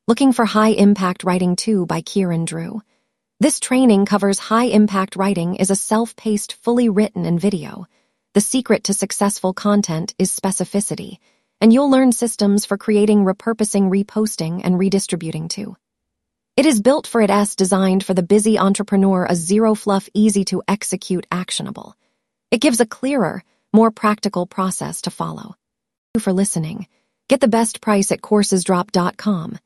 Looking for High Impact Writing 2 by Kieran Drew. This training covers High Impact Writing is a self-paced, fully written and video. The secret to successful content is specificity, and you'll learn systems for creating, repurposing, reposting, and redistributing too. It is built for its designed for the busy entrepreneur, a zero-fluff, easy-to-execute, actionable. It gives a clearer, more practical process to follow. Thank you for listening. Get the best price at coursesdrop.com.